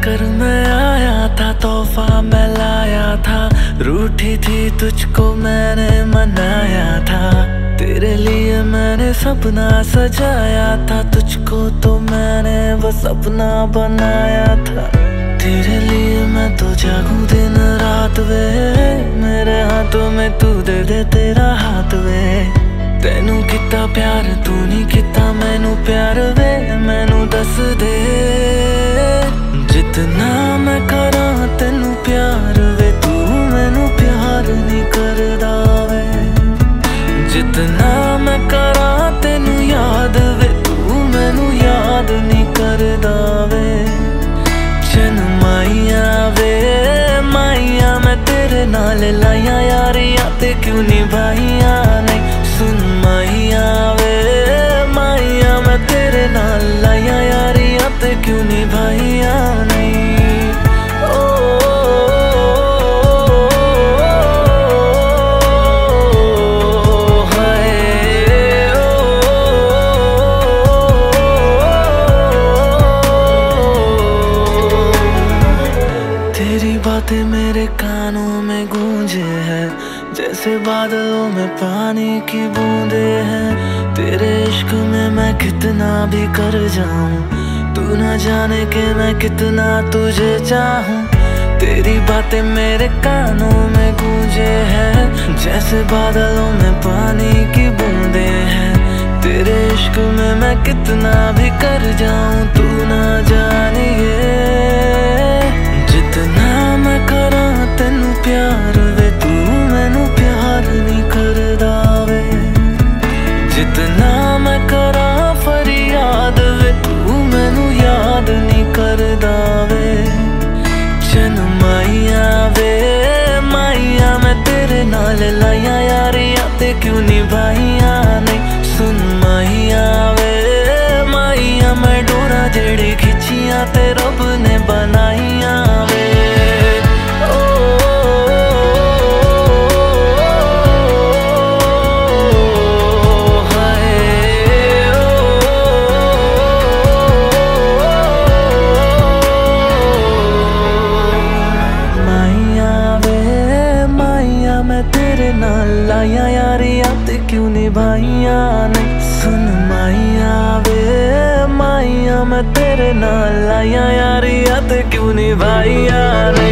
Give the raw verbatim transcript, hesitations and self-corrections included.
कर मैं आया था, तोहफा मैं लाया था, रूठी थी तुझको मैंने मनाया था। तेरे लिए मैंने सपना सजाया था, तुझको तो मैंने वो सपना बनाया था। तेरे लिए मैं तो जागूं दिन रात वे, मेरे हाथों में तू दे दे तेरा हाथ वे। तेनू किता प्यार तू नहीं किता मैनू प्यार वे, मैनू दस दे जितना मैं करा तेनू प्यार वे, तू मैनू प्यार नहीं करदा वे। जितना मैं करा तेनू याद वे, तू मैनू याद नहीं करदा वे। चन माइया वे माइया मैं तेरे नाल लाइया यारियां ते क्यों निभाइया नहीं। सुन माइया वे माइया मैं तेरे नाल लाइया यारियां ते क्यों निभाइया नहीं। ओ, हाय तेरी बातें मेरे कानों में गूंजे हैं, जैसे बादलों में पानी की बूंदे हैं। तेरे इश्क में मैं कितना भी कर जाऊं, तू ना जाने के मैं कितना तुझे चाहूं। तेरी बातें मेरे कानों में गूंजे हैं, जैसे बादलों में पानी की बूंदे हैं। तेरे इश्क में मैं कितना भी कर जाऊं, तू ना जानिए जितना मैं करा तेनू प्यार वे, तू मैनू प्यार नहीं करदा वे। जितना मैं करा फरियाद वे, तू मैनू याद नहीं करदा वे। चन माइया वे माइया मैं तेरे नाल लाइया यारियां ते क्यों निभाइया नहीं। सुन माइया वे माइया मैं डोरा जेड़ी खिंचियां ते रब ने बनाइया वे। लाइया यारियां ते क्यों निभाइया नहीं। सुन माइया वे माइया मैं तेरे नाल लाइया यारियां ते क्यों निभाइया नहीं।